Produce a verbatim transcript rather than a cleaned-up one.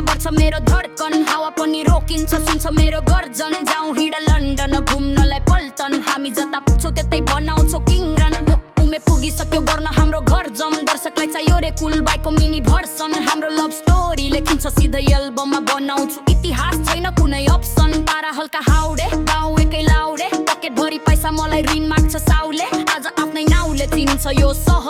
बढ्छ मेरो धड्कन, हावा पनि रोकिन्छ सुन्छ मेरो गर्जन। जाउँ हिँड लन्डन घुम्नलाई पल्टन, हामी जता पुग्छौँ त्यतै बनाउँछौँ किङरन। उमे पुगिसक्यो गर्न हाम्रो घर जम, दर्शकलाई चाहियो रे कुल बाइको मिनी भर्सन। हाम्रो लभ स्टोरी लेखिन्छ सिधै एल्बममा बनाउँछु, इतिहास छैन कुनै अप्सन। पारा हल्का हाउडे गाउँ एकै लाउडे, पकेट भरि पैसा मलाई ऋण माग्छ साउले। आज आफ्नै नाउँले चिन्छ यो सहर।